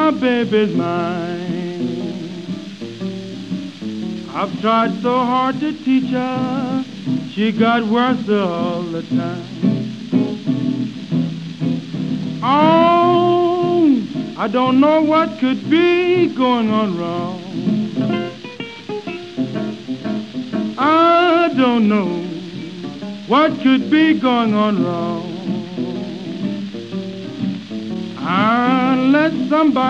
my baby's mine. I've tried so hard to teach her, she got worse all the time. Oh, I don't know what could be going on wrong. I don't know what could be going on wrong. Unless somebody